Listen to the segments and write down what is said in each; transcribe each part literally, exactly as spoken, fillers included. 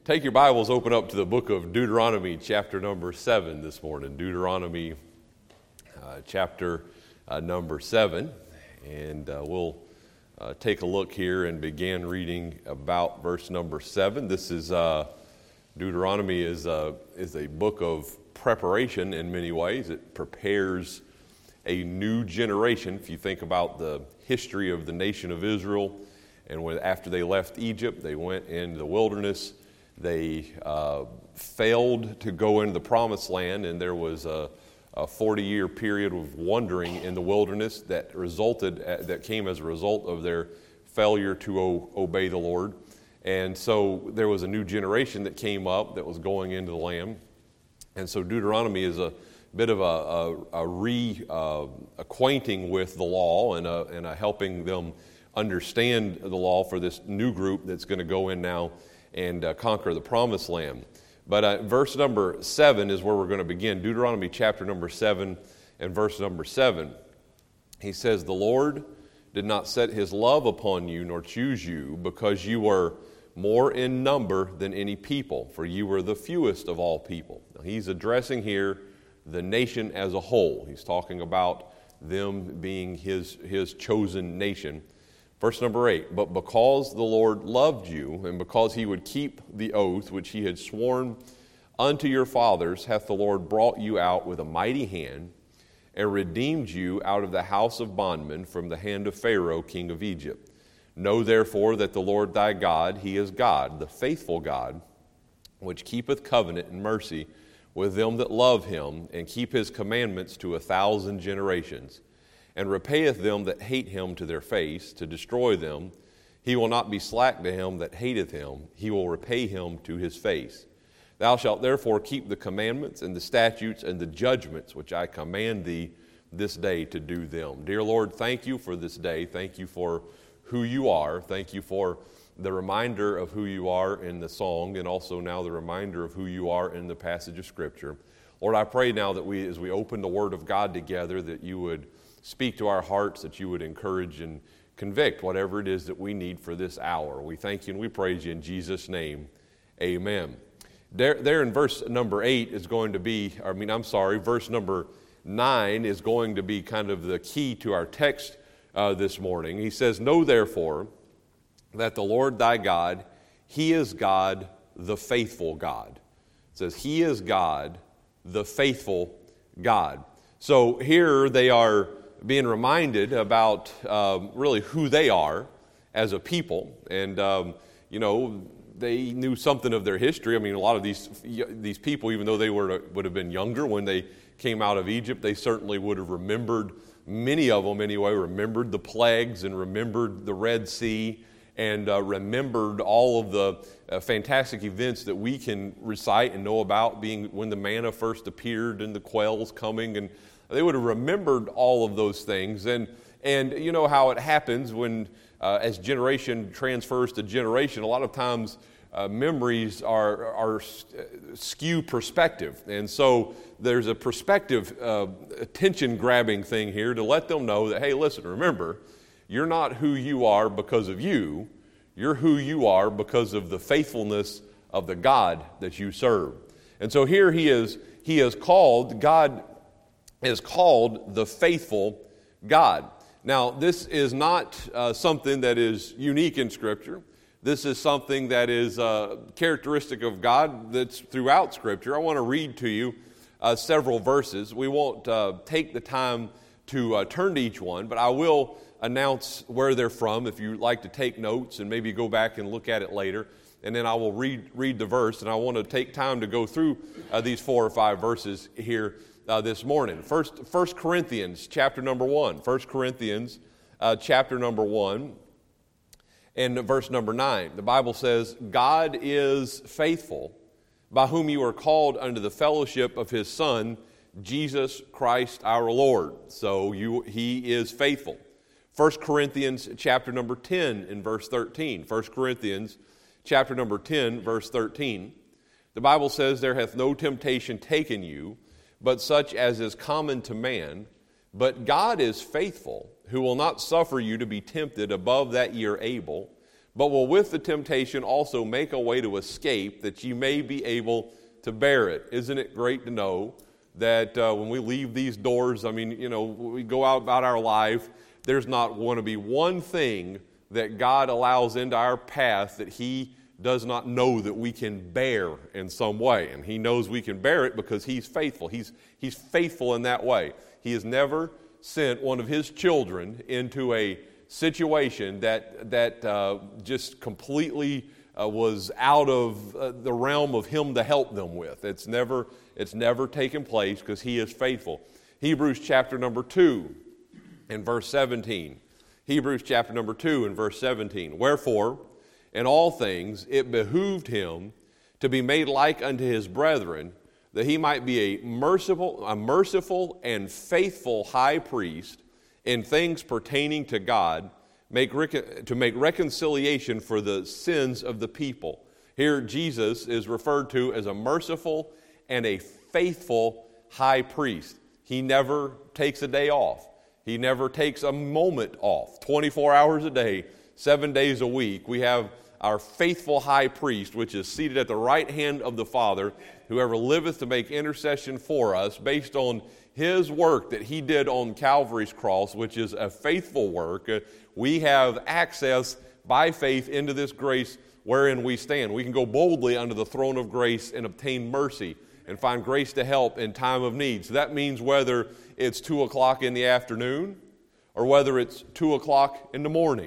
Take your Bibles, open up to the book of Deuteronomy, chapter number seven this morning. Deuteronomy, uh, chapter uh, number seven. And uh, we'll uh, take a look here and begin reading about verse number seven. This is, uh, Deuteronomy is, uh, is a book of preparation in many ways. It prepares a new generation. If you think about the history of the nation of Israel, and when after they left Egypt, they went into the wilderness. They uh, failed to go into the promised land, and there was a, a forty-year period of wandering in the wilderness that resulted, that came as a result of their failure to o- obey the Lord. And so there was a new generation that came up that was going into the land. And so Deuteronomy is a bit of a, a, a re-acquainting uh, with the law and a, and a helping them understand the law for this new group that's going to go in now and uh, conquer the promised land. But uh, verse number seven is where we're going to begin. Deuteronomy chapter number seven and verse number seven. He says, "The Lord did not set his love upon you nor choose you because you were more in number than any people, for you were the fewest of all people." Now, he's addressing here the nation as a whole. He's talking about them being his, his chosen nation. Verse number eight, "But because the Lord loved you, and because he would keep the oath which he had sworn unto your fathers, hath the Lord brought you out with a mighty hand, and redeemed you out of the house of bondmen from the hand of Pharaoh king of Egypt. Know therefore that the Lord thy God, he is God, the faithful God, which keepeth covenant and mercy with them that love him, and keep his commandments to a thousand generations, and repayeth them that hate him to their face, to destroy them. He will not be slack to him that hateth him. He will repay him to his face. Thou shalt therefore keep the commandments and the statutes and the judgments which I command thee this day to do them." Dear Lord, thank you for this day. Thank you for who you are. Thank you for the reminder of who you are in the song, and also now the reminder of who you are in the passage of Scripture. Lord, I pray now that we, as we open the Word of God together, that you would speak to our hearts, that you would encourage and convict whatever it is that we need for this hour. We thank you and we praise you in Jesus' name. Amen. There, there in verse number eight is going to be, I mean, I'm sorry, verse number nine is going to be kind of the key to our text uh, this morning. He says, "Know therefore that the Lord thy God, he is God, the faithful God." It says, he is God, the faithful God. So here they are being reminded about um, really who they are as a people. And, um, you know, they knew something of their history. I mean, a lot of these these people, even though they were would have been younger when they came out of Egypt, they certainly would have remembered, many of them anyway, remembered the plagues and remembered the Red Sea and uh, remembered all of the uh, fantastic events that we can recite and know about, being when the manna first appeared and the quails coming, and they would have remembered all of those things. And and you know how it happens when uh, as generation transfers to generation, a lot of times uh, memories are, are skew perspective. And so there's a perspective uh, attention-grabbing thing here to let them know that, hey, listen, remember, you're not who you are because of you. You're who you are because of the faithfulness of the God that you serve. And so here he is, he is called, God is called the faithful God. Now, this is not uh, something that is unique in Scripture. This is something that is uh, characteristic of God that's throughout Scripture. I want to read to you uh, several verses. We won't uh, take the time to uh, turn to each one, but I will announce where they're from if you'd like to take notes and maybe go back and look at it later. And then I will read read the verse, and I want to take time to go through uh, these four or five verses here Uh, this morning. First, First Corinthians chapter number one. First Corinthians uh, chapter number one and verse number nine. The Bible says, "God is faithful, by whom you are called unto the fellowship of his Son, Jesus Christ our Lord." So you, he is faithful. First Corinthians chapter number ten and verse thirteen. First Corinthians chapter number ten, verse thirteen. The Bible says, "There hath no temptation taken you, but such as is common to man. But God is faithful, who will not suffer you to be tempted above that ye are able, but will with the temptation also make a way to escape, that ye may be able to bear it. Isn't it great to know that uh, when we leave these doors, I mean, you know, we go out about our life, there's not going to be one thing that God allows into our path that He does not know that we can bear in some way. And He knows we can bear it because He's faithful. He's, he's faithful in that way. He has never sent one of His children into a situation that, that uh, just completely uh, was out of uh, the realm of Him to help them with. It's never, it's never taken place because He is faithful. Hebrews chapter number two and verse seventeen. Hebrews chapter number two and verse seventeen. Wherefore, in all things it behooved Him to be made like unto His brethren, that He might be a merciful, a merciful and faithful high priest in things pertaining to God, make rec- to make reconciliation for the sins of the people. Here Jesus is referred to as a merciful and a faithful high priest. He never takes a day off. He never takes a moment off. twenty-four hours a day, seven days a week, we have our faithful high priest, which is seated at the right hand of the Father, whoever liveth to make intercession for us based on His work that He did on Calvary's cross, which is a faithful work. Uh, we have access by faith into this grace wherein we stand. We can go boldly under the throne of grace and obtain mercy and find grace to help in time of need. So that means whether it's two o'clock in the afternoon or whether it's two o'clock in the morning,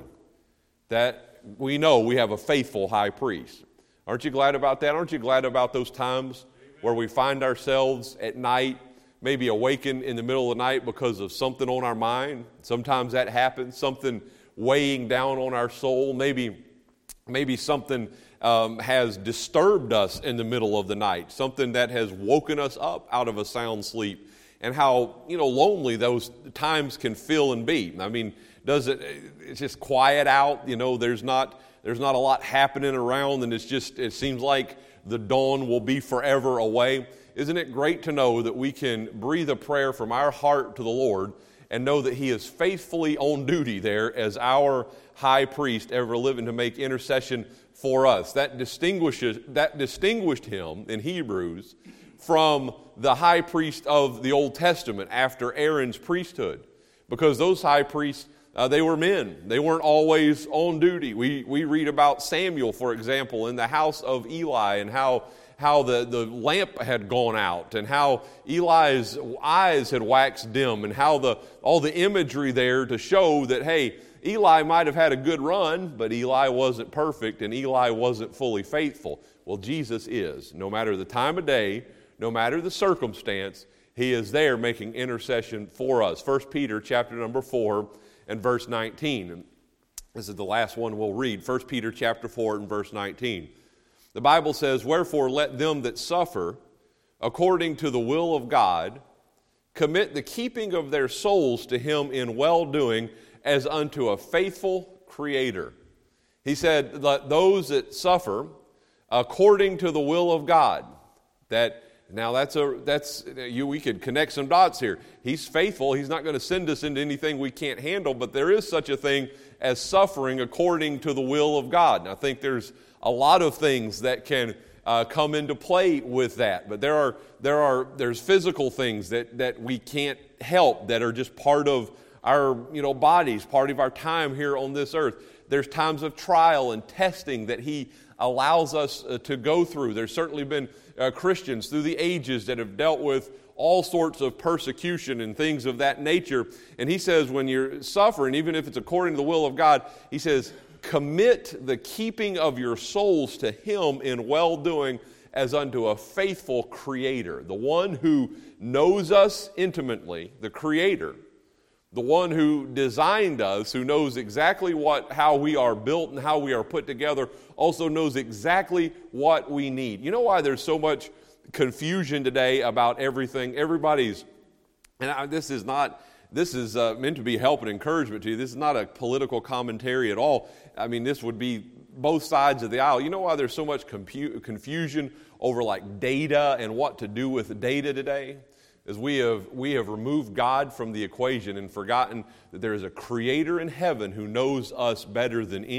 that we know we have a faithful high priest. Aren't you glad about that? Aren't you glad about those times where we find ourselves at night, maybe awakened in the middle of the night because of something on our mind? Sometimes that happens, something weighing down on our soul. Maybe, maybe something um, has disturbed us in the middle of the night, something that has woken us up out of a sound sleep. And how, you know, lonely those times can feel and be. I mean, does it, it's just quiet out, you know, there's not, there's not a lot happening around, and it's just, it seems like the dawn will be forever away. Isn't it great to know that we can breathe a prayer from our heart to the Lord and know that He is faithfully on duty there as our high priest ever living to make intercession for us? That distinguishes, that distinguished Him in Hebrews from the high priest of the Old Testament after Aaron's priesthood, because those high priests, uh, they were men. They weren't always on duty. We we read about Samuel, for example, in the house of Eli, and how how the, the lamp had gone out, and how Eli's eyes had waxed dim, and how the all the imagery there to show that, hey, Eli might have had a good run, but Eli wasn't perfect, and Eli wasn't fully faithful. Well, Jesus is. No matter the time of day, no matter the circumstance, He is there making intercession for us. First Peter chapter number four and verse nineteen. And this is the last one we'll read. First Peter chapter four and verse nineteen. The Bible says, wherefore let them that suffer according to the will of God commit the keeping of their souls to Him in well-doing as unto a faithful Creator. He said, let those that suffer according to the will of God, that Now that's a that's you. We could connect some dots here. He's faithful. He's not going to send us into anything we can't handle. But there is such a thing as suffering according to the will of God. And I think there's a lot of things that can uh, come into play with that. But there are there are there's physical things that that we can't help, that are just part of our you know bodies, part of our time here on this earth. There's times of trial and testing that He allows us uh, to go through. There's certainly been uh, Christians through the ages that have dealt with all sorts of persecution and things of that nature. And He says when you're suffering, even if it's according to the will of God, He says, commit the keeping of your souls to Him in well-doing as unto a faithful Creator. The one who knows us intimately, the Creator, the one who designed us, who knows exactly what how we are built and how we are put together, also knows exactly what we need. You know why there's so much confusion today about everything? Everybody's, and I, this is not, this is uh, meant to be help and encouragement to you. This is not a political commentary at all. I mean, this would be both sides of the aisle. You know why there's so much compu- confusion over like data and what to do with data today? Is we have we have removed God from the equation and forgotten that there is a Creator in heaven who knows us better than any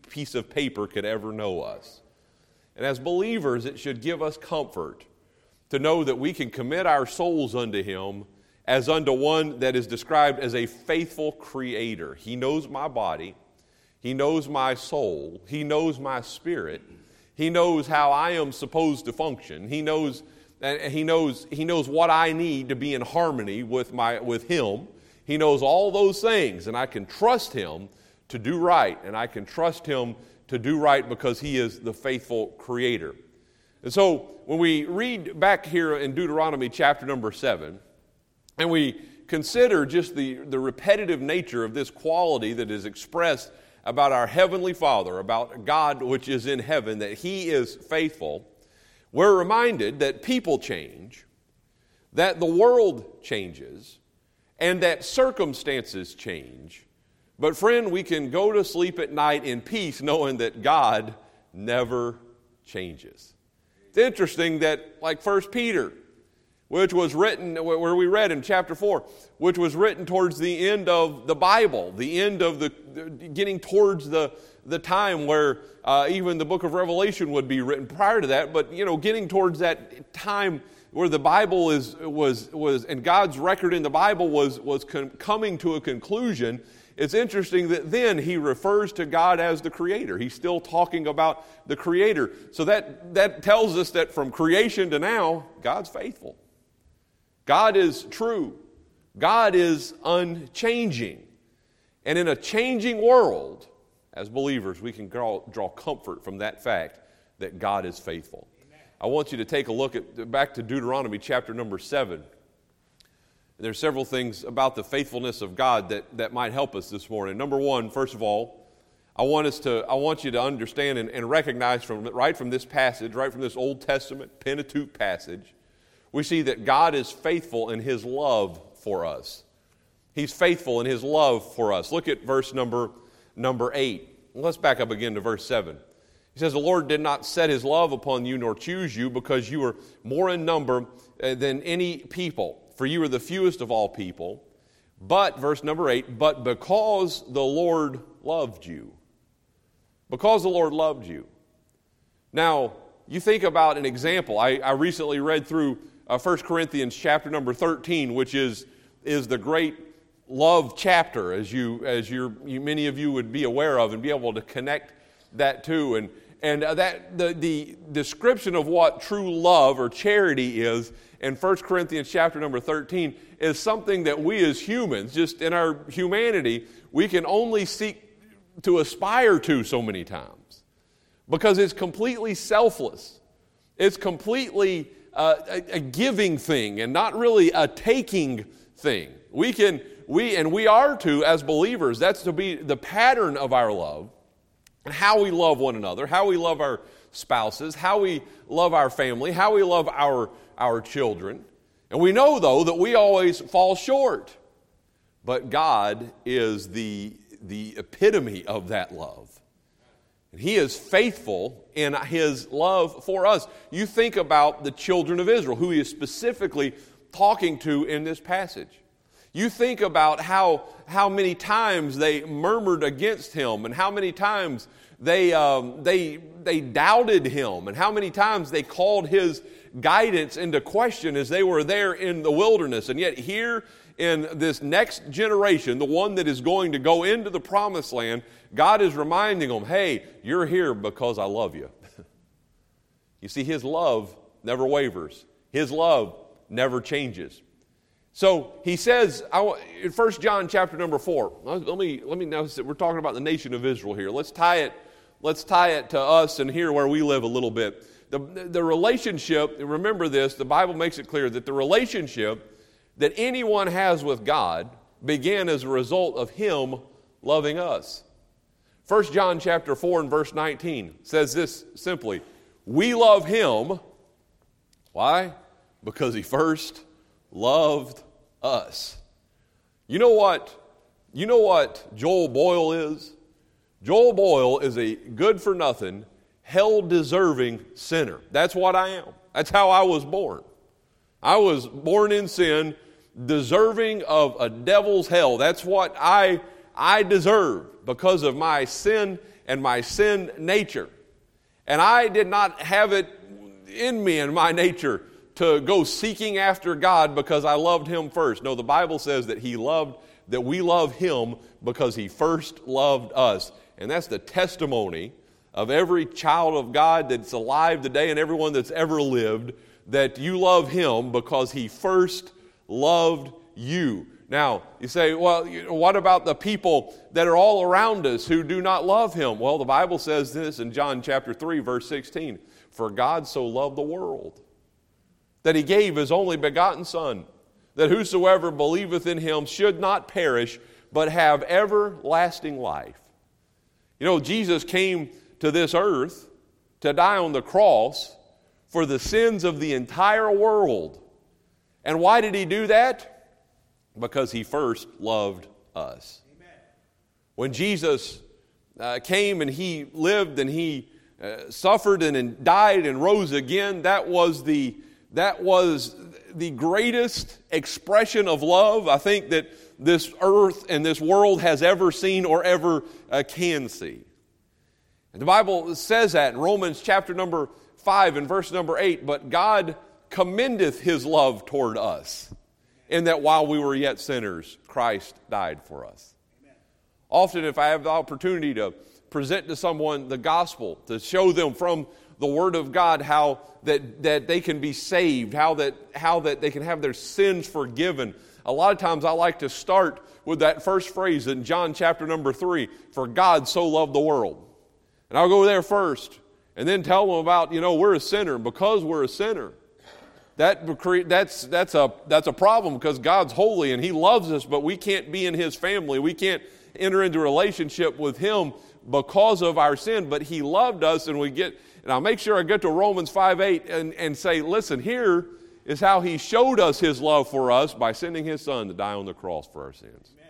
piece of paper could ever know us. And as believers, it should give us comfort to know that we can commit our souls unto Him as unto one that is described as a faithful creator. He knows my body. He knows my soul. He knows my spirit. He knows how I am supposed to function. He knows, he knows, he knows what I need to be in harmony with, my, with Him. He knows all those things, and I can trust Him to do right, and I can trust Him to do right because He is the faithful creator. And so when we read back here in Deuteronomy chapter number seven, and we consider just the, the repetitive nature of this quality that is expressed about our Heavenly Father, about God which is in heaven, that He is faithful, we're reminded that people change, that the world changes, and that circumstances change. But friend, we can go to sleep at night in peace knowing that God never changes. It's interesting that, like First Peter, which was written, where we read in chapter four, which was written towards the end of the Bible, the end of the, getting towards the, the time where uh, even the book of Revelation would be written prior to that, but, you know, getting towards that time where the Bible is, was, was and God's record in the Bible was, was con- coming to a conclusion. It's interesting that then he refers to God as the Creator. He's still talking about the Creator. So that, that tells us that from creation to now, God's faithful. God is true. God is unchanging. And in a changing world, as believers, we can draw, draw comfort from that fact that God is faithful. Amen. I want you to take a look at back to Deuteronomy chapter number seven. There's several things about the faithfulness of God that, that might help us this morning. Number one, first of all, I want us to I want you to understand and, and recognize from right from this passage, right from this Old Testament Pentateuch passage, we see that God is faithful in His love for us. He's faithful in His love for us. Look at verse number, number eight. Let's back up again to verse seven. He says, "The Lord did not set His love upon you nor choose you because you were more in number than any people. For you are the fewest of all people. But," verse number eight, "but because the Lord loved you." Because the Lord loved you. Now, you think about an example. I, I recently read through uh, First Corinthians chapter number thirteen, which is, is the great love chapter, as you as you're, you, many of you would be aware of and be able to connect that to. And, and uh, that the, the description of what true love or charity is in First Corinthians chapter number thirteen is something that we as humans, just in our humanity, we can only seek to aspire to so many times. Because it's completely selfless. It's completely uh, a, a giving thing and not really a taking thing. We can, we and we are to, as believers, that's to be the pattern of our love, and how we love one another, how we love our spouses, how we love our family, how we love our, our children. And we know, though, that we always fall short. But God is the, the epitome of that love. And He is faithful in His love for us. You think about the children of Israel, who He is specifically talking to in this passage. You think about how, how many times they murmured against Him, and how many times they, um, they, they doubted Him, and how many times they called His guidance into question as they were there in the wilderness. And yet here in this next generation, the one that is going to go into the promised land, God is reminding them, hey, you're here because I love you. You see, His love never wavers. His love never changes. So He says in First John chapter number four, let me let me notice that we're talking about the nation of Israel here. Let's tie it, let's tie it to us and here where we live a little bit. The, the relationship, remember this, the Bible makes it clear that the relationship that anyone has with God began as a result of Him loving us. First John chapter four and verse nineteen says this simply, we love Him. Why? Because He first loved us. You know what? You know what Joel Boyle is? Joel Boyle is a good-for-nothing, hell-deserving sinner. That's what I am. That's how I was born. I was born in sin, deserving of a devil's hell. That's what I, I deserve because of my sin and my sin nature. And I did not have it in me and my nature to go seeking after God because I loved Him first. No, the Bible says that He loved, that we love Him because He first loved us. And that's the testimony of every child of God that's alive today and everyone that's ever lived, that you love Him because He first loved you. Now, you say, well, what about the people that are all around us who do not love Him? Well, the Bible says this in John chapter three, verse sixteen, "For God so loved the world, that He gave His only begotten Son, that whosoever believeth in Him should not perish, but have everlasting life." You know, Jesus came to this earth to die on the cross for the sins of the entire world. And why did He do that? Because He first loved us. Amen. When Jesus uh, came and He lived and He uh, suffered and, and died and rose again, that was the that was the greatest expression of love I think that this earth and this world has ever seen or ever uh, can see. And the Bible says that in Romans chapter number five and verse number eight, "But God commendeth His love toward us, in that while we were yet sinners, Christ died for us." Amen. Often if I have the opportunity to present to someone the gospel, to show them from the Word of God how that, that they can be saved, how that, how that they can have their sins forgiven, a lot of times I like to start with that first phrase in John chapter number three, "For God so loved the world." And I'll go there first and then tell them about, you know, we're a sinner. Because we're a sinner, That that's that's a that's a problem because God's holy and He loves us, but we can't be in His family. We can't enter into a relationship with Him because of our sin. But He loved us, and we get. And I'll make sure I get to Romans five eight and, and say, listen, here is how He showed us His love for us by sending His Son to die on the cross for our sins. Amen.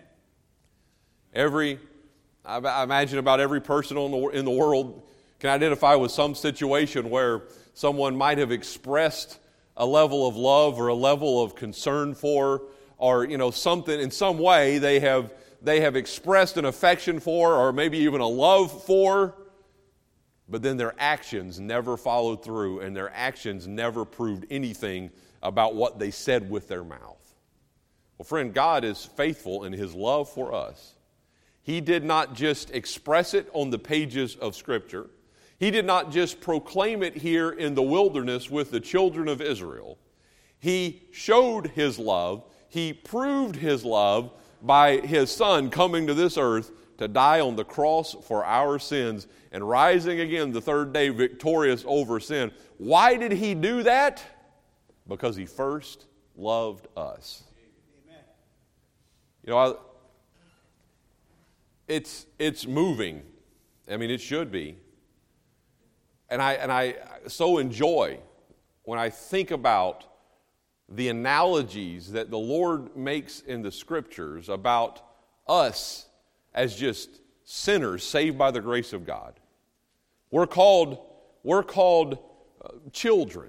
Every I imagine about every person in the in the world can identify with some situation where someone might have expressed a level of love or a level of concern for, or you know something in some way they have they have expressed an affection for, or maybe even a love for, but then their actions never followed through, and their actions never proved anything about what they said with their mouth. Well, friend, God is faithful in His love for us. He did not just express it on the pages of Scripture. He did not just proclaim it here in the wilderness with the children of Israel. He showed His love. He proved His love by His Son coming to this earth to die on the cross for our sins and rising again the third day victorious over sin. Why did He do that? Because He first loved us. Amen. You know, I, it's it's moving. I mean, it should be. And I and I so enjoy when I think about the analogies that the Lord makes in the Scriptures about us as just sinners saved by the grace of God. We're called we're called uh, children.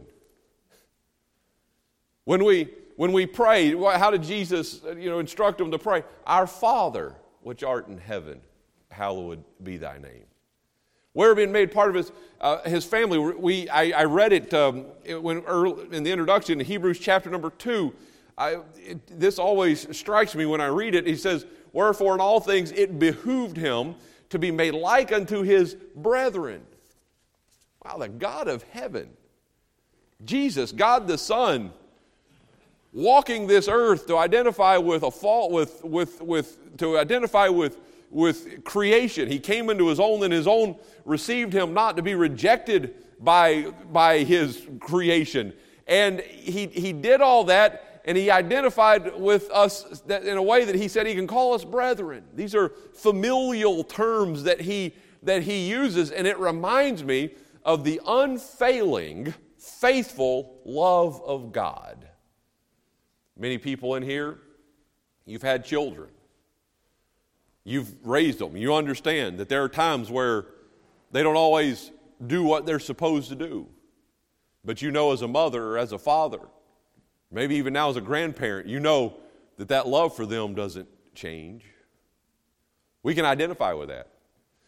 When we when we pray, how did Jesus you know instruct them to pray? Our Father, which art in heaven, hallowed be thy name. We're being made part of his uh, his family. We I, I read it um, when early, in the introduction to Hebrews chapter number two. I, it, this always strikes me when I read it. He says, "Wherefore in all things it behooved him to be made like unto his brethren." Wow, the God of heaven, Jesus, God the Son, walking this earth to identify with a fault, with with with to identify with. with creation. He came into His own, and His own received Him not, to be rejected by, by His creation. And he, he did all that, and He identified with us that in a way that He said He can call us brethren. These are familial terms that He, that he uses, and it reminds me of the unfailing, faithful love of God. Many people in here, you've had children. You've raised them. You understand that there are times where they don't always do what they're supposed to do. But you know as a mother or as a father, maybe even now as a grandparent, you know that that love for them doesn't change. We can identify with that.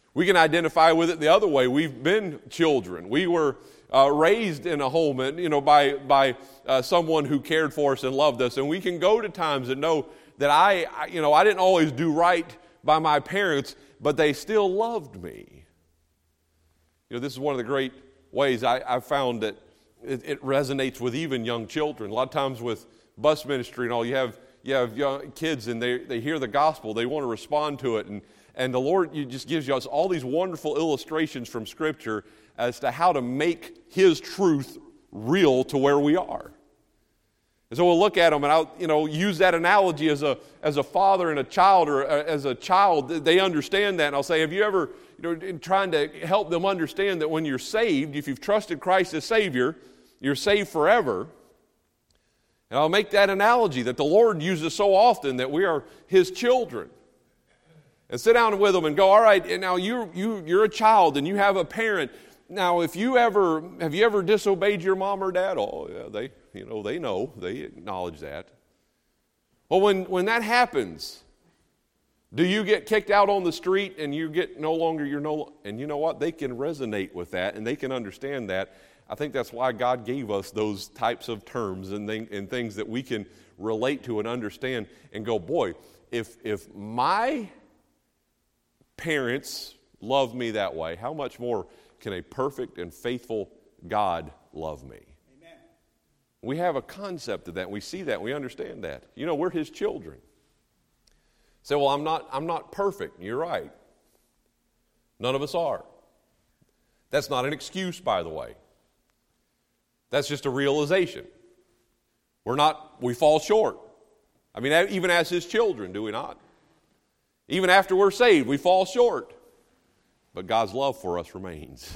We can identify with it the other way. We've been children. We were uh, raised in a home, and you know, by by uh, someone who cared for us and loved us. And we can go to times and know that I, I, you know, I didn't always do right by my parents, but they still loved me. You know, this is one of the great ways I, I've found that it, it resonates with even young children. A lot of times with bus ministry and all, you have you have young kids and they they hear the gospel, they want to respond to it, and and the Lord you just gives us all these wonderful illustrations from Scripture as to how to make His truth real to where we are. And so we'll look at them, and I'll you know use that analogy as a as a father and a child, or as a child, they understand that. And I'll say, have you ever, you know, in trying to help them understand that when you're saved, if you've trusted Christ as Savior, you're saved forever. And I'll make that analogy that the Lord uses so often, that we are His children. And sit down with them and go, all right, and now you you you're a child and you have a parent. Now, if you ever have you ever disobeyed your mom or dad? Oh, yeah, they you know they know they acknowledge that. Well, when when that happens, do you get kicked out on the street and you get no longer you're no and you know what, they can resonate with that and they can understand that. I think that's why God gave us those types of terms and, thing, and things that we can relate to and understand and go, boy, if if my parents love me that way, how much more can a perfect and faithful God love me? Amen. We have a concept of that. We see that. We understand that. You know, we're His children. Say, well, I'm not, I'm not perfect. You're right. None of us are. That's not an excuse, by the way. That's just a realization. We're not, we fall short. I mean, even as His children, do we not? Even after we're saved, we fall short. But God's love for us remains.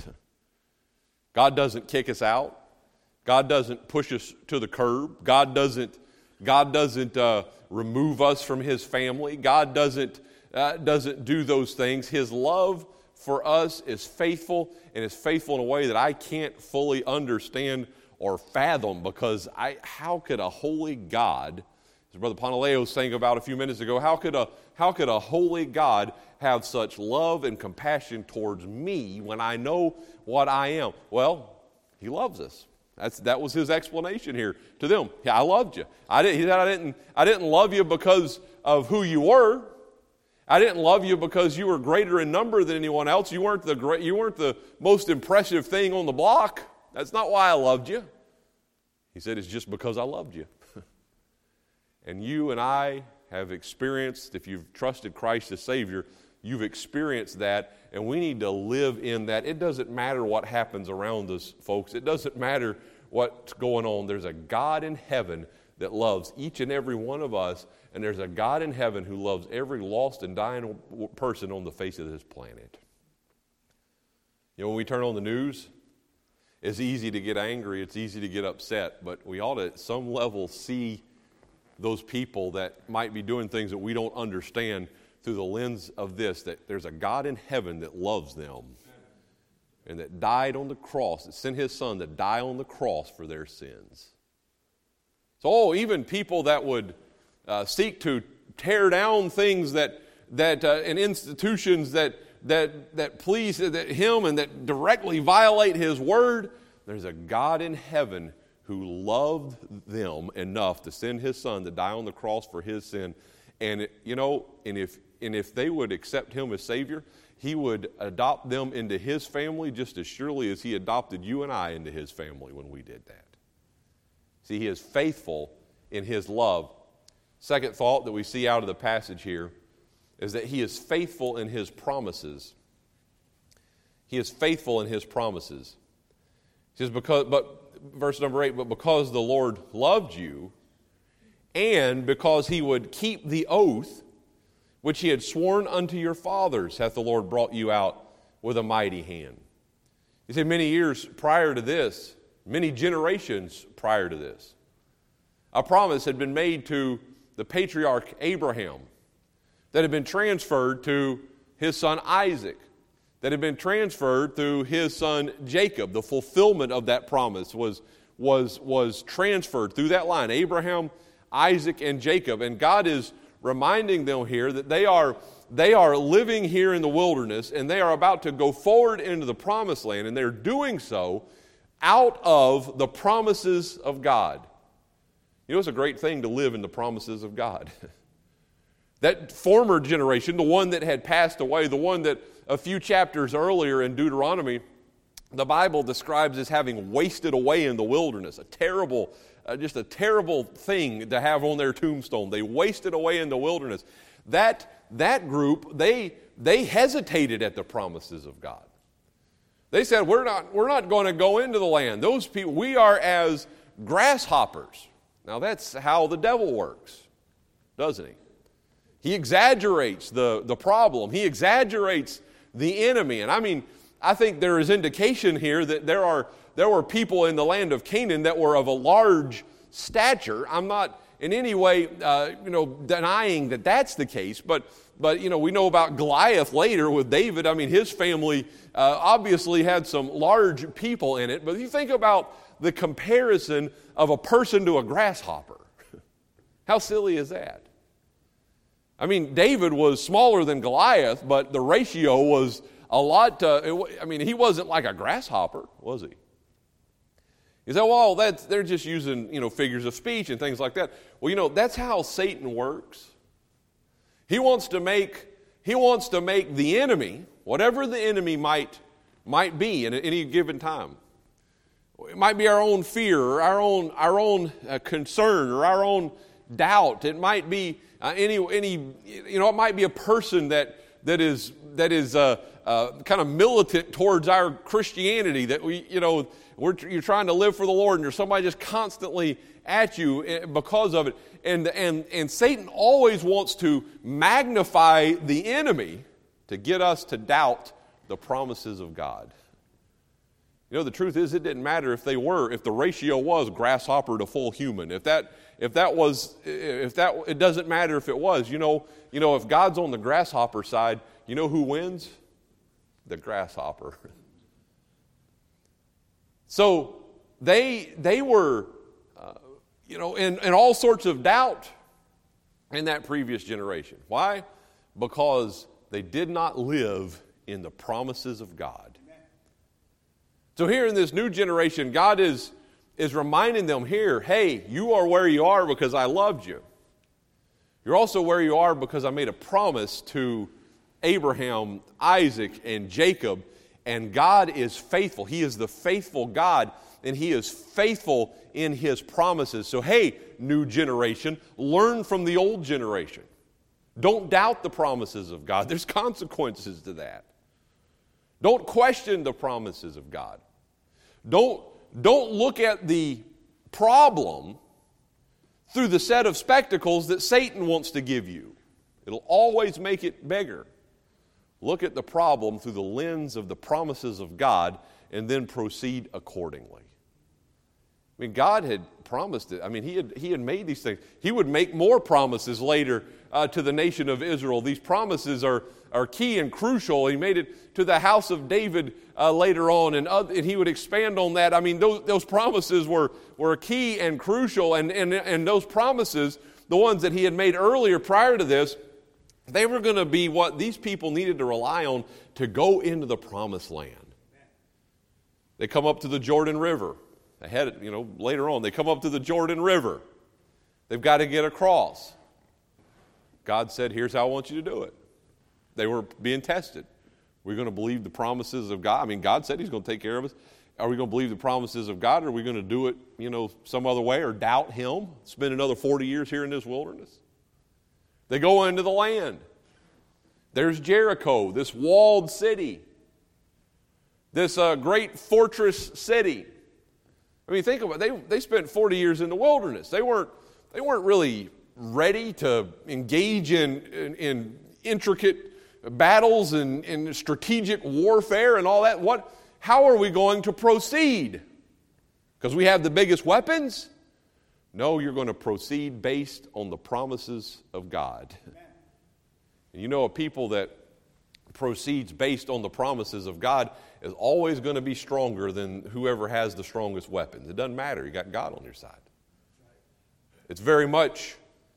God doesn't kick us out. God doesn't push us to the curb. God doesn't, God doesn't uh, remove us from His family. God doesn't, uh, doesn't do those things. His love for us is faithful, and is faithful in a way that I can't fully understand or fathom, because I, how could a holy God, as Brother Panaleo was saying about a few minutes ago, how could a how could a holy God have such love and compassion towards me when I know what I am? Well, He loves us. That's that was His explanation here to them. Yeah, I loved you. I didn't. He said, I didn't. I didn't love you because of who you were. I didn't love you because you were greater in number than anyone else. You weren't the great. You weren't the most impressive thing on the block. That's not why I loved you. He said, it's just because I loved you. And you and I have experienced, if you've trusted Christ as Savior, you've experienced that, and we need to live in that. It doesn't matter what happens around us, folks. It doesn't matter what's going on. There's a God in heaven that loves each and every one of us, and there's a God in heaven who loves every lost and dying person on the face of this planet. You know, when we turn on the news, it's easy to get angry, it's easy to get upset, but we ought to at some level see those people that might be doing things that we don't understand through the lens of this, that there's a God in heaven that loves them and that died on the cross, that sent His Son to die on the cross for their sins. So oh, even people that would uh, seek to tear down things that that uh, and institutions that that that please that Him and that directly violate His word, there's a God in heaven who loved them enough to send His Son to die on the cross for His sin. And, you know, and if and if they would accept Him as Savior, He would adopt them into His family just as surely as He adopted you and I into His family when we did that. See, He is faithful in His love. Second thought that we see out of the passage here is that He is faithful in His promises. He is faithful in His promises. He says, because, but verse number eight, but because the Lord loved you, and because He would keep the oath which He had sworn unto your fathers, hath the Lord brought you out with a mighty hand. You see, many years prior to this, many generations prior to this, a promise had been made to the patriarch Abraham that had been transferred to his son Isaac, that had been transferred through his son Jacob. The fulfillment of that promise was, was, was transferred through that line, Abraham, Isaac, and Jacob. And God is reminding them here that they are, they are living here in the wilderness and they are about to go forward into the promised land, and they're doing so out of the promises of God. You know, it's a great thing to live in the promises of God. That former generation, the one that had passed away, the one that a few chapters earlier in Deuteronomy, the Bible describes as having wasted away in the wilderness. A terrible, uh, just a terrible thing to have on their tombstone. They wasted away in the wilderness. That, that group, they, they hesitated at the promises of God. They said, we're not, we're not going to go into the land. Those people, we are as grasshoppers. Now that's how the devil works, doesn't he? He exaggerates the, the problem. He exaggerates the enemy. And I mean, I think there is indication here that there are there were people in the land of Canaan that were of a large stature. I'm not in any way, uh, you know, denying that that's the case. But but you know, we know about Goliath later with David. I mean, his family uh, obviously had some large people in it. But if you think about the comparison of a person to a grasshopper, how silly is that? I mean, David was smaller than Goliath, but the ratio was a lot. Uh, I mean, he wasn't like a grasshopper, was he? You say, well, that's, they're just using, you know, figures of speech and things like that. Well, you know, that's how Satan works. He wants to make he wants to make the enemy, whatever the enemy might might be in any given time. It might be our own fear, or our own our own uh, concern, or our own doubt. It might be uh, any any you know, it might be a person that that is that is uh, uh, kind of militant towards our Christianity. That we you know we're you're trying to live for the Lord, and there's somebody just constantly at you because of it. And and and Satan always wants to magnify the enemy to get us to doubt the promises of God. You know, the truth is, it didn't matter if they were, if the ratio was grasshopper to full human. If that, if that was, if that, it doesn't matter if it was. You know, you know, if God's on the grasshopper side, you know who wins? The grasshopper. So they, they were, uh, you know, in, in all sorts of doubt in that previous generation. Why? Because they did not live in the promises of God. So here in this new generation, God is, is reminding them here, hey, you are where you are because I loved you. You're also where you are because I made a promise to Abraham, Isaac, and Jacob, and God is faithful. He is the faithful God, and He is faithful in His promises. So hey, new generation, learn from the old generation. Don't doubt the promises of God. There's consequences to that. Don't question the promises of God. Don't, don't look at the problem through the set of spectacles that Satan wants to give you. It'll always make it bigger. Look at the problem through the lens of the promises of God and then proceed accordingly. I mean, God had promised it. I mean, he had, he had made these things. He would make more promises later uh, to the nation of Israel. These promises are, are key and crucial. He made it to the house of David uh, later on, and, other, and he would expand on that. I mean, those, those promises were, were key and crucial, and, and, and those promises, the ones that he had made earlier prior to this, they were going to be what these people needed to rely on to go into the promised land. They come up to the Jordan River. Ahead, you know, later on, they come up to the Jordan River. They've got to get across. God said, here's how I want you to do it. They were being tested. We're going to believe the promises of God. I mean, God said He's going to take care of us. Are we going to believe the promises of God, or are we going to do it, you know, some other way, or doubt Him, spend another forty years here in this wilderness? They go into the land. There's Jericho, this walled city, this uh, great fortress city. I mean, think about it. They, they spent forty years in the wilderness. They weren't, they weren't really ready to engage in, in, in intricate battles and, and strategic warfare and all that. What? How are we going to proceed? Because we have the biggest weapons? No, you're going to proceed based on the promises of God. And you know, a people that proceeds based on the promises of God is always going to be stronger than whoever has the strongest weapons. It doesn't matter. You got God on your side. It's very much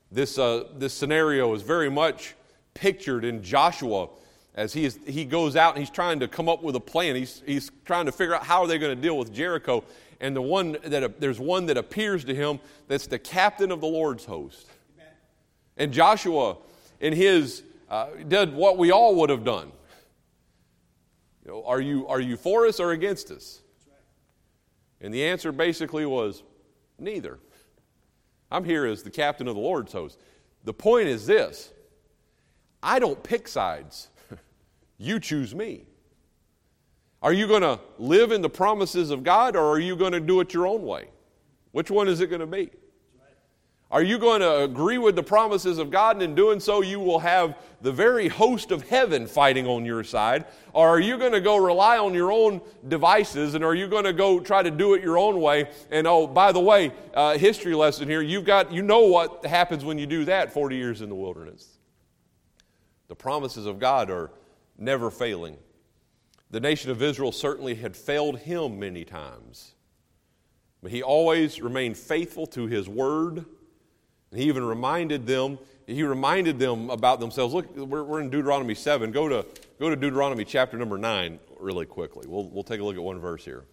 This, uh, this scenario is very much pictured in Joshua as he, is, he goes out and he's trying to come up with a plan. He's, he's trying to figure out how are they going to deal with Jericho. And the one that there's one that appears to him that's the captain of the Lord's host. Amen. And Joshua, in his, uh, did what we all would have done. You know, are you are you for us or against us? That's right. And the answer basically was neither. I'm here as the captain of the Lord's host. The point is this: I don't pick sides. You choose me. Are you going to live in the promises of God, or are you going to do it your own way? Which one is it going to be? Are you going to agree with the promises of God, and in doing so you will have the very host of heaven fighting on your side? Or are you going to go rely on your own devices, and are you going to go try to do it your own way? And oh, by the way, uh, history lesson here, you've got, you know what happens when you do that forty years in the wilderness. The promises of God are never failing. The nation of Israel certainly had failed him many times. But he always remained faithful to his word. And he even reminded them, he reminded them about themselves. Look, we're, we're in Deuteronomy seven. Go to, go to Deuteronomy chapter number nine really quickly. We'll, we'll take a look at one verse here.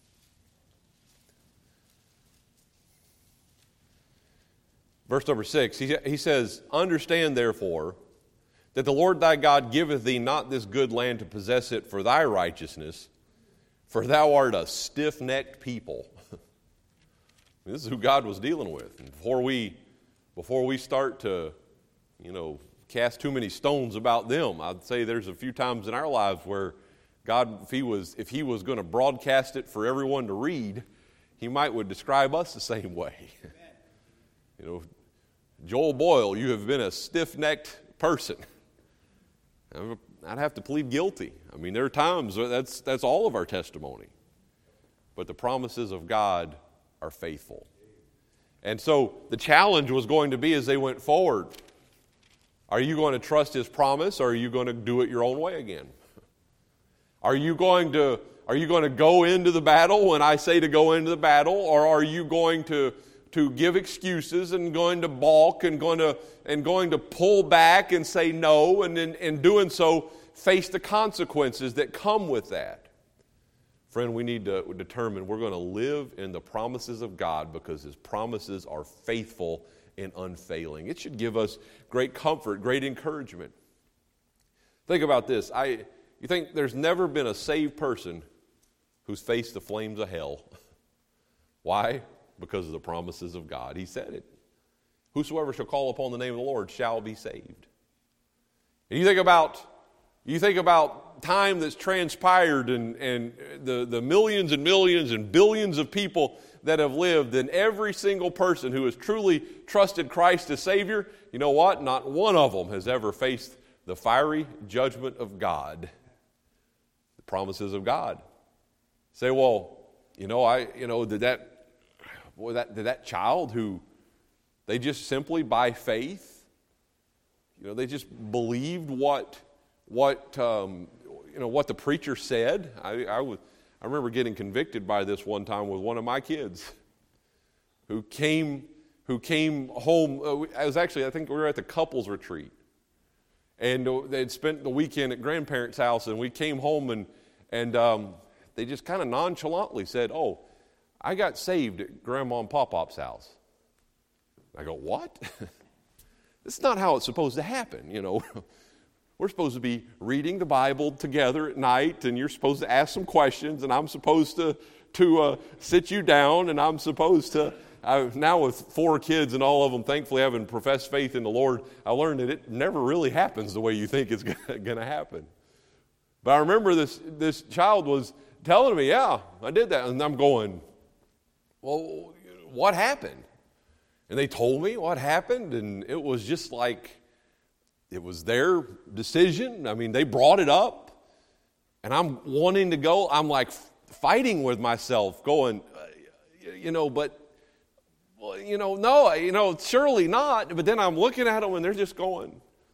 Verse number six, he, he says, "Understand therefore that the Lord thy God giveth thee not this good land to possess it for thy righteousness, for thou art a stiff-necked people." This is who God was dealing with. And before we, before we start to, you know, cast too many stones about them, I'd say there's a few times in our lives where God, if He was, if He was going to broadcast it for everyone to read, He might would describe us the same way. You know, Joel Boyle, you have been a stiff-necked person. I'd have to plead guilty. I mean, there are times, that's, that's all of our testimony. But the promises of God are faithful. And so the challenge was going to be as they went forward, are you going to trust His promise, or are you going to do it your own way again? Are you going to, are you going to go into the battle when I say to go into the battle, or are you going to to give excuses and going to balk and going to and going to pull back and say no, and in, in doing so face the consequences that come with that? Friend, we need to determine we're going to live in the promises of God because His promises are faithful and unfailing. It should give us great comfort, great encouragement. Think about this. I you think there's never been a saved person who's faced the flames of hell. Why? Because of the promises of God. He said it. Whosoever shall call upon the name of the Lord shall be saved. And you think about, you think about time that's transpired and, and the, the millions and millions and billions of people that have lived, and every single person who has truly trusted Christ as Savior, you know what? Not one of them has ever faced the fiery judgment of God. The promises of God. Say, well, you know, I, you know, did that Boy, that, that child who they just simply by faith, you know, they just believed what what um, you know what the preacher said. I, I was I remember getting convicted by this one time with one of my kids, who came who came home. Uh, I was actually I think we were at the couples retreat, and uh, they'd spent the weekend at grandparents' house, and we came home and and um, they just kind of nonchalantly said, "Oh, I got saved at Grandma and Pop-Pop's house." I go, what? This is not how it's supposed to happen, you know. We're supposed to be reading the Bible together at night, and you're supposed to ask some questions, and I'm supposed to, to uh, sit you down, and I'm supposed to, I, now with four kids and all of them thankfully having professed faith in the Lord, I learned that it never really happens the way you think it's going to happen. But I remember this, this child was telling me, yeah, I did that, and I'm going, well, what happened? And they told me what happened, and it was just like, it was their decision. I mean, they brought it up, and I'm wanting to go. I'm like fighting with myself, going, you know, but, well, you know, no, you know, surely not. But then I'm looking at them, and they're just going,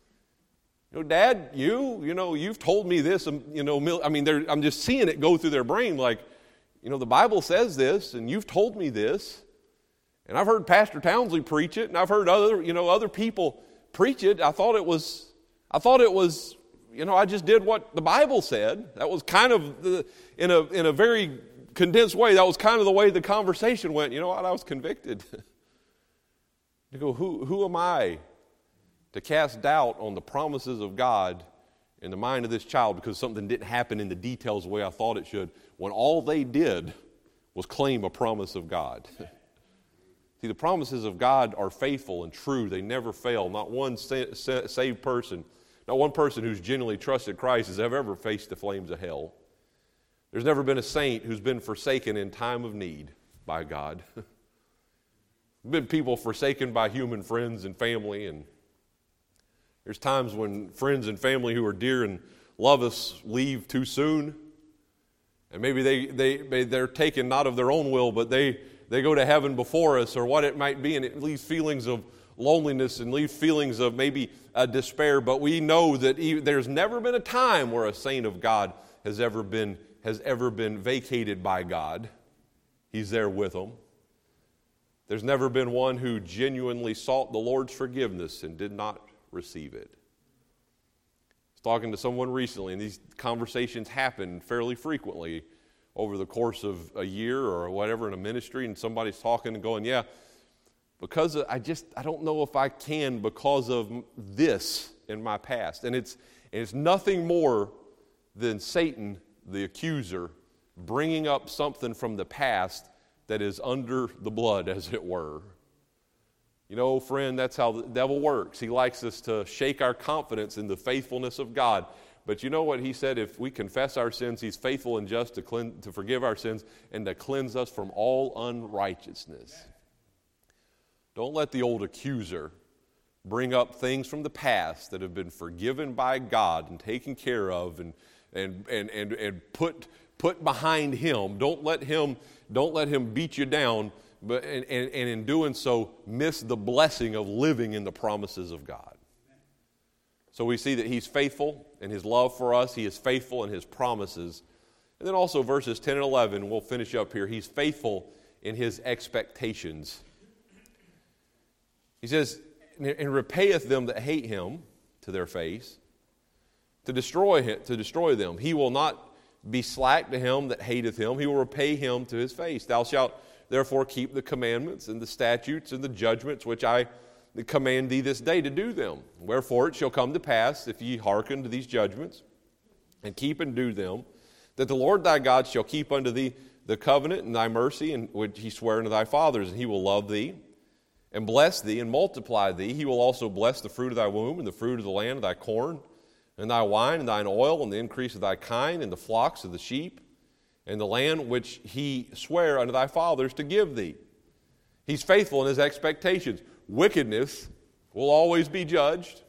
you know, Dad, you, you know, you've told me this, you know, I mean, I'm just seeing it go through their brain like, you know, the Bible says this, and you've told me this. And I've heard Pastor Townsley preach it, and I've heard other, you know, other people preach it. I thought it was, I thought it was, you know, I just did what the Bible said. That was kind of, the, in a in a very condensed way, that was kind of the way the conversation went. You know what? I was convicted. You go, who who am I to cast doubt on the promises of God in the mind of this child because something didn't happen in the details the way I thought it should, when all they did was claim a promise of God. See, the promises of God are faithful and true. They never fail. Not one sa- sa- saved person, not one person who's genuinely trusted Christ has ever, ever faced the flames of hell. There's never been a saint who's been forsaken in time of need by God. Been people forsaken by human friends and family, and there's times when friends and family who are dear and love us leave too soon, and maybe they, they, they're taken not of their own will, but they, they go to heaven before us, or what it might be, and it leaves feelings of loneliness and leaves feelings of maybe uh, despair. But we know that even, there's never been a time where a saint of God has ever been has ever been vacated by God. He's there with them. There's never been one who genuinely sought the Lord's forgiveness and did not receive it. I was talking to someone recently, and these conversations happen fairly frequently over the course of a year or whatever in a ministry, and somebody's talking and going, yeah, because I just, I don't know if I can because of this in my past. And it's, and it's nothing more than Satan, the accuser, bringing up something from the past that is under the blood, as it were. You know, friend, that's how the devil works. He likes us to shake our confidence in the faithfulness of God. But you know what he said? If we confess our sins, he's faithful and just to, clean, to forgive our sins and to cleanse us from all unrighteousness. Don't let the old accuser bring up things from the past that have been forgiven by God and taken care of and and and and, and put put behind him. Don't let him don't let him beat you down, but and, and, and in doing so miss the blessing of living in the promises of God. So we see that he's faithful in his love for us. He is faithful in his promises. And then also verses ten and eleven, we'll finish up here. He's faithful in his expectations. He says, and repayeth them that hate him to their face, to destroy him, to destroy them. He will not be slack to him that hateth him. He will repay him to his face. Thou shalt therefore keep the commandments and the statutes and the judgments which I command thee this day to do them. Wherefore it shall come to pass, if ye hearken to these judgments, and keep and do them, that the Lord thy God shall keep unto thee the covenant and thy mercy, and which he sware unto thy fathers, and he will love thee, and bless thee, and multiply thee. He will also bless the fruit of thy womb, and the fruit of the land, of thy corn, and thy wine, and thine oil, and the increase of thy kine, and the flocks of the sheep, and the land which he sware unto thy fathers to give thee. He's faithful in his expectations. Wickedness will always be judged.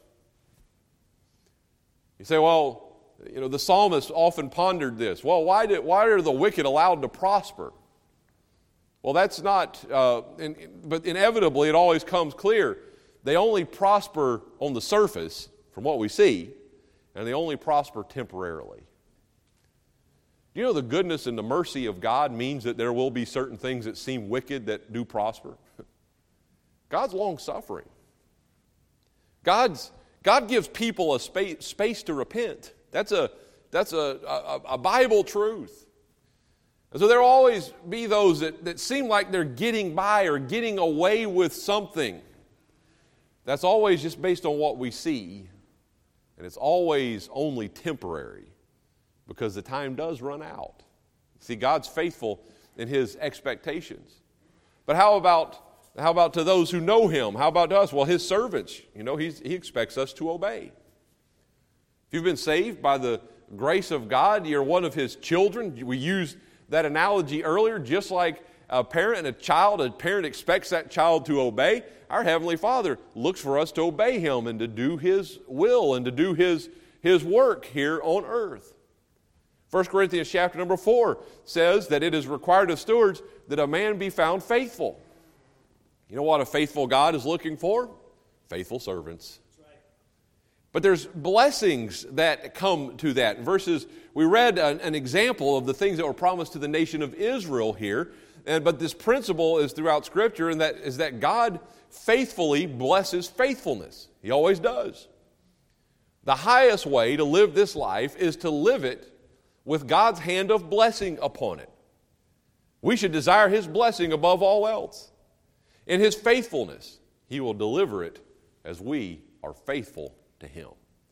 You say, well, you know, the psalmist often pondered this. Well, why did why are the wicked allowed to prosper? Well, that's not, uh, in, but inevitably it always comes clear. They only prosper on the surface, from what we see, and they only prosper temporarily. Do you know the goodness and the mercy of God means that there will be certain things that seem wicked that do prosper? God's long-suffering. God's, God gives people a space, space to repent. That's a, that's a, a, a Bible truth. And so there will always be those that, that seem like they're getting by or getting away with something. That's always just based on what we see. And it's always only temporary because the time does run out. See, God's faithful in his expectations. But how about, how about to those who know him? How about to us? Well, his servants, you know, he's, he expects us to obey. If you've been saved by the grace of God, you're one of his children. We used that analogy earlier, just like a parent and a child, a parent expects that child to obey. Our Heavenly Father looks for us to obey him and to do his will and to do his, his work here on earth. First Corinthians chapter number four says that it is required of stewards that a man be found faithful. You know what a faithful God is looking for? Faithful servants. But there's blessings that come to that. In verses, we read an, an example of the things that were promised to the nation of Israel here. And, but this principle is throughout Scripture, and that is that God faithfully blesses faithfulness. He always does. The highest way to live this life is to live it with God's hand of blessing upon it. We should desire His blessing above all else. In His faithfulness, He will deliver it as we are faithful to Him.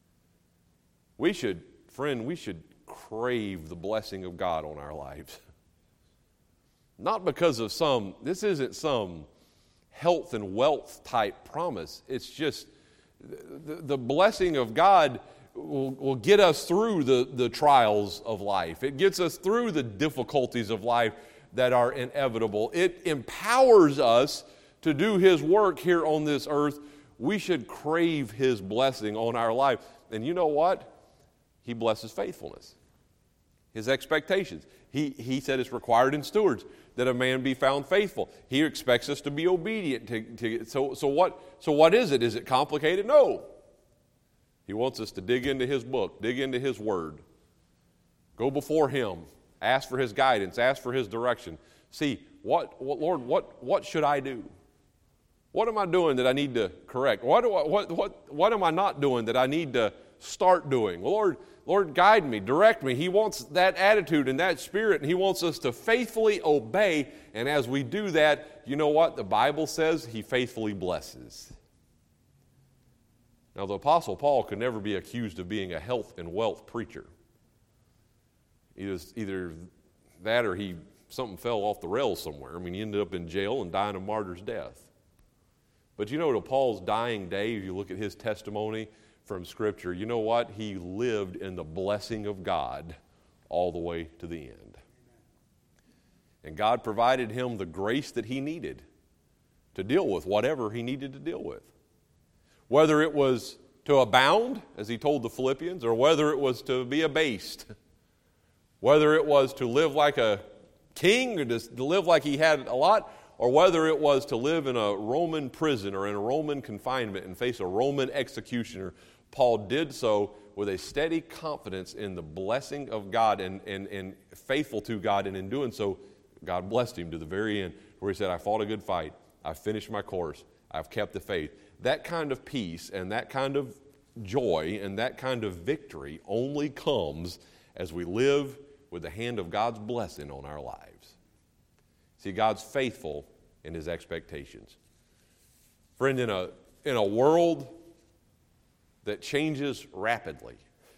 We should, friend, we should crave the blessing of God on our lives. Not because of some, this isn't some health and wealth type promise. It's just the, the blessing of God will, will get us through the, the trials of life. It gets us through the difficulties of life that are inevitable. It empowers us to do His work here on this earth. We should crave His blessing on our life. And you know what? He blesses faithfulness. His expectations. He, he said it's required in stewards that a man be found faithful. He expects us to be obedient. To, to, so, so, what, so what is it? Is it complicated? No. He wants us to dig into His book, dig into His Word. Go before Him. Ask for His guidance. Ask for His direction. See, what, what Lord, what, what should I do? What am I doing that I need to correct? What, do I, what, what, what am I not doing that I need to start doing? Well, Lord, Lord, guide me, direct me. He wants that attitude and that spirit, and He wants us to faithfully obey. And as we do that, you know what? The Bible says He faithfully blesses. Now, the Apostle Paul could never be accused of being a health and wealth preacher. Either, either that or he something fell off the rails somewhere. I mean, he ended up in jail and dying a martyr's death. But you know, to Paul's dying day, if you look at his testimony from Scripture, you know what? He lived in the blessing of God all the way to the end. And God provided him the grace that he needed to deal with whatever he needed to deal with. Whether it was to abound, as he told the Philippians, or whether it was to be abased. Whether it was to live like a king or to live like he had a lot, or whether it was to live in a Roman prison or in a Roman confinement and face a Roman executioner, Paul did so with a steady confidence in the blessing of God and, and, and faithful to God. And in doing so, God blessed him to the very end, where he said, I fought a good fight. I finished my course. I've kept the faith. That kind of peace and that kind of joy and that kind of victory only comes as we live with the hand of God's blessing on our lives. See, God's faithful in His expectations. Friend, in a, in a world that changes rapidly,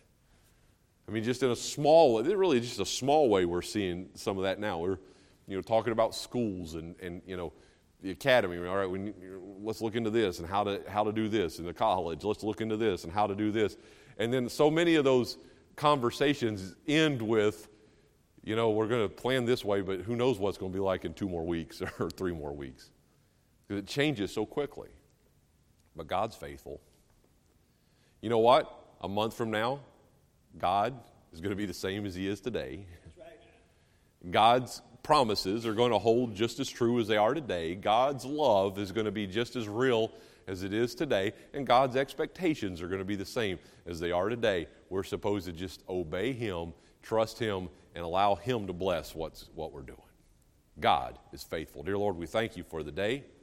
I mean, just in a small way, really just a small way, we're seeing some of that now. We're, you know, talking about schools and, and you know, the academy. All right, we, let's look into this and how to how to do this. In the college, let's look into this and how to do this. And then so many of those conversations end with, you know, we're going to plan this way, but who knows what's going to be like in two more weeks or three more weeks. Because it changes so quickly. But God's faithful. You know what? A month from now, God is going to be the same as He is today. That's right. God's promises are going to hold just as true as they are today. God's love is going to be just as real as it is today. And God's expectations are going to be the same as they are today. We're supposed to just obey Him, trust Him, and allow Him to bless what's, what we're doing. God is faithful. Dear Lord, we thank You for the day.